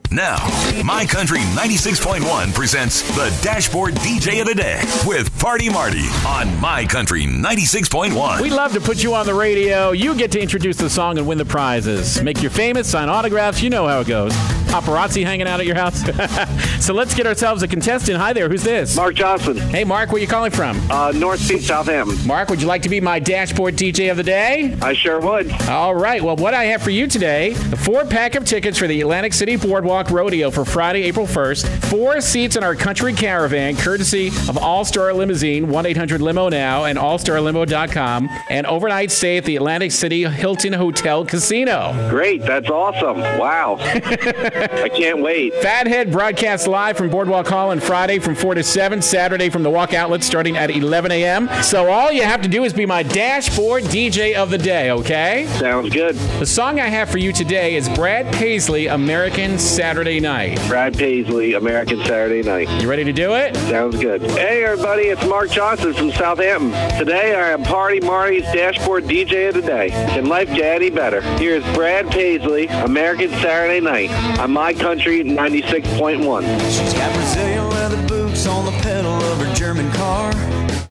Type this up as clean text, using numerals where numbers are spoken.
Now, My Country 96.1 presents the Dashboard DJ of the Day with Party Marty on My Country 96.1. We love to put you on the radio. You get to introduce the song and win the prizes. Make you famous, sign autographs. You know how it goes. Paparazzi hanging out at your house. So let's get ourselves a contestant. Hi there. Who's this? Mark Johnson. Hey, Mark. Where are you calling from? North Beach, Southampton. Mark, would you like to be my Dashboard DJ of the Day? I sure would. All right. Well, what I have for you today, the 4-pack of tickets for the Atlantic City Boardwalk Rodeo for Friday, April 1st. 4 seats in our country caravan, courtesy of All-Star Limousine, 1-800-LIMO now, and allstarlimo.com, and overnight stay at the Atlantic City Hilton Hotel Casino. Great. That's awesome. Wow. I can't wait. Fathead broadcasts live from Boardwalk Hall on Friday from 4 to 7, Saturday from the Walk Outlet starting at 11 a.m. So all you have to do is be my Dashboard DJ of the Day, okay? Sounds good. The song I have for you today is Brad Paisley, American Saturday Night. Brad Paisley, American Saturday Night. You ready to do it? Sounds good. Hey, everybody. It's Mark Johnson from Southampton. Today, I am Party Marty's Dashboard DJ of the Day. Can life get any better? Here's Brad Paisley, American Saturday Night on My Country 96.1. She's got Brazilian leather boots on the pedal of her German car.